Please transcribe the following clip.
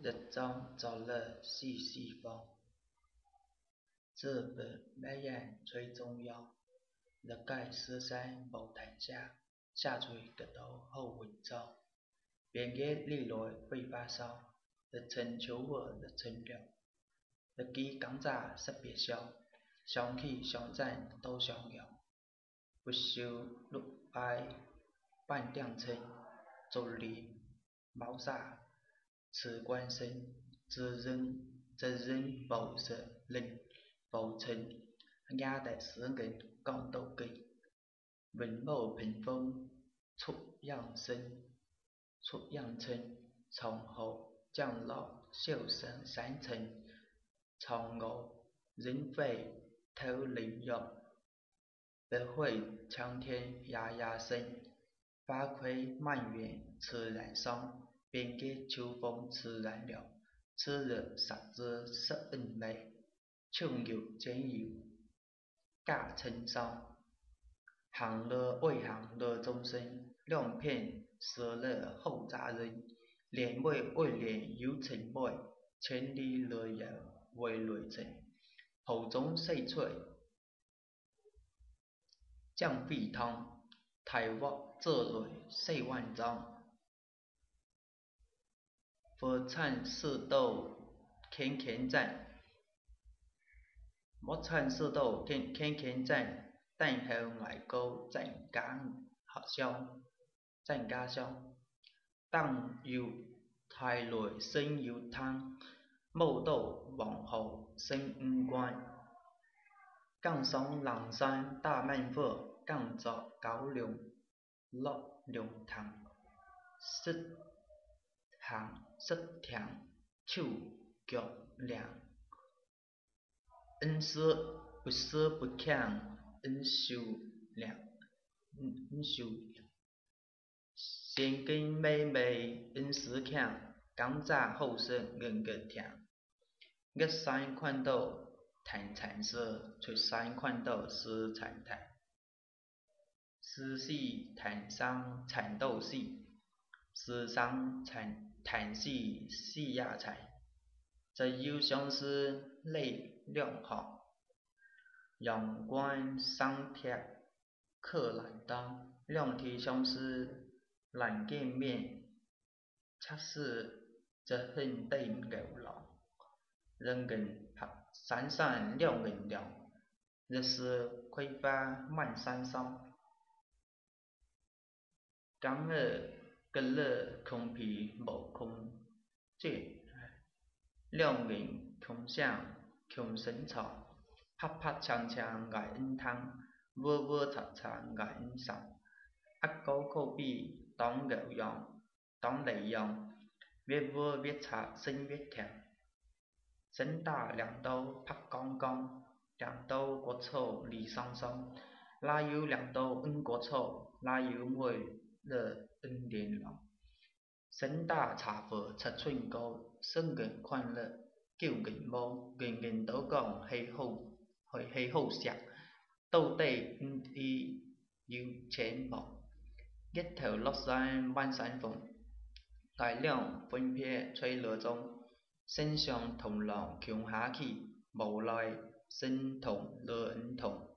日中走了细细风，这本美人吹中央，日盖雪山无停下，下垂直到后云中，边界历来会发烧，日春秋月日春凉，日记讲早识别消，相起相赞都相摇，不休绿白半点春，竹林茅沙此关身，则人无色人无情，雅得诗人讲道基，文武屏风出样生，从后降落秀声山城，从偶人飞头领用，百会苍天哑哑声，花开满园自然香，边界秋风自然凉。此日十之十恩美，琼游兼游尬成伤。行乐未行乐终身，两片舍乐后杂人。恋美未恋有情美，千里乐游为累程。途中细翠降飞汤，台湾这类四万张。佛产四斗天天赞，莫产四斗天天赞。但后外高赞家乡，当有台内生有汤，某斗往后生五官。港上狼山大慢火，港走高粱落凉汤，食甜手脚凉。恩师不舍不强，恩修凉。先跟妹妹恩师强，刚早后生硬个听。日山看到谈禅师，出山看到是禅谈。诗戏谈商禅斗戏，诗商谈戏戏呀禅。这有相思泪两行，阳关上贴客难当。两天相思难见面，恰似这恨对牛郎。人人闪闪亮人亮，日是葵花满山上。刚儿隔了空皮无空见，两人空想空生草，拍拍呛呛爱恩汤，窝窝擦擦爱恩上。阿高口比当牛羊，当雷羊，越窝越擦声越甜。生打两刀拍刚刚，两刀割草离桑桑。哪有两刀恩割草，哪有梅了恩连郎。生打茶佛七寸高，生人看了叫人摸，人人都讲喜好食，到底恩义有钱无？日头落山满山风，大凉风撇吹落中。身上同郎穷下去，无奈身同乐恩同。